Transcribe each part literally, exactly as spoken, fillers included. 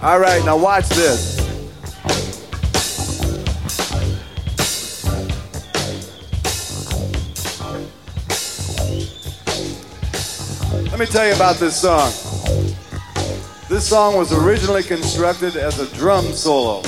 All right, now watch this. Let me tell you about this song. This song was originally constructed as a drum solo.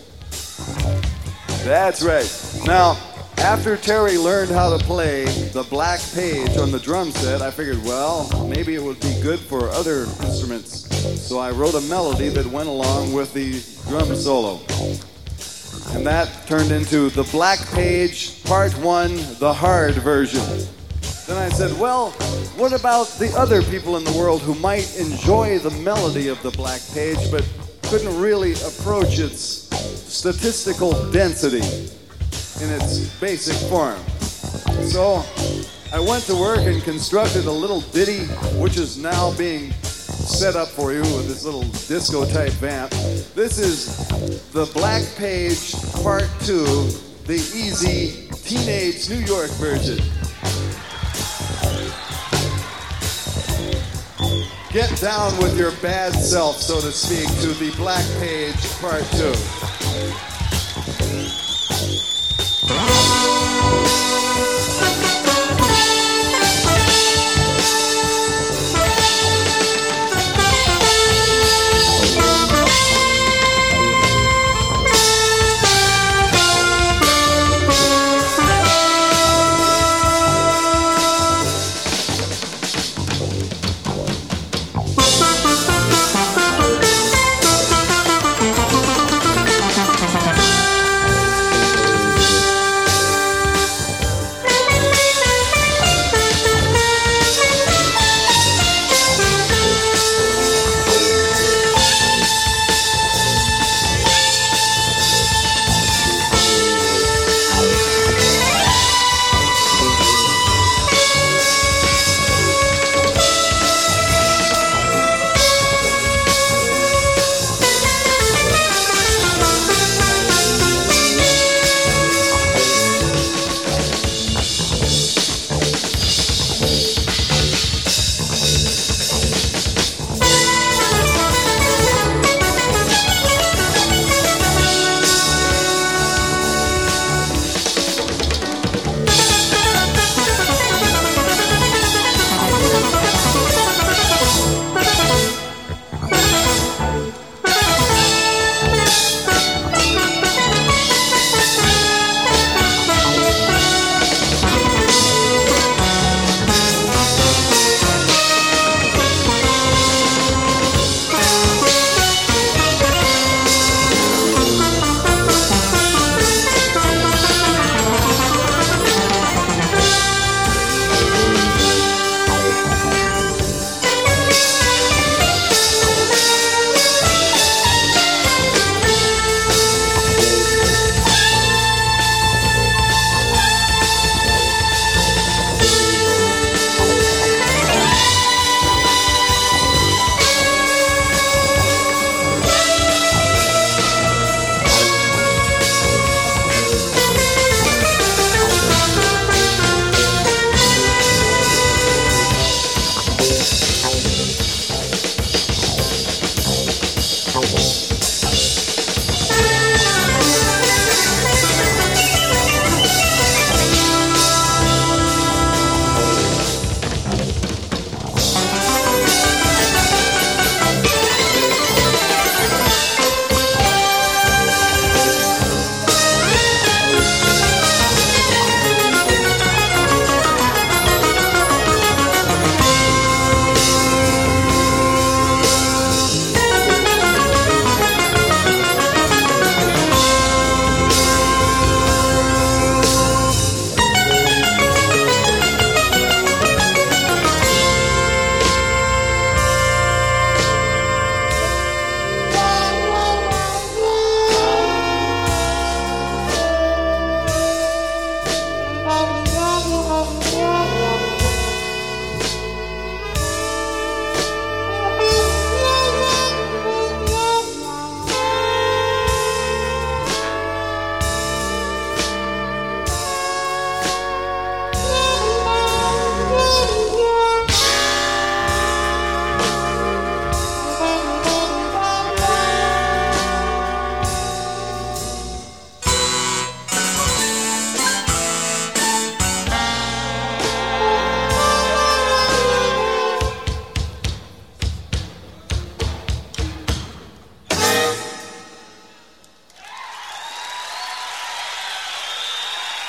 That's right. Now, after Terry learned how to play the Black Page on the drum set, I figured, well, maybe it would be good for other instruments. So I wrote a melody that went along with the drum solo. And that turned into the Black Page Part One, the hard version. Then I said, well, what about the other people in the world who might enjoy the melody of the Black Page but couldn't really approach its statistical density in its basic form? So I went to work and constructed a little ditty, which is now being set up for you with this little disco type vamp. This is the Black Page Part Two, the easy teenage New York version. Get down with your bad self, so to speak, to the Black Page Part Two.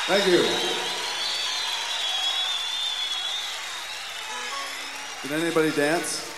Thank you. Did anybody dance?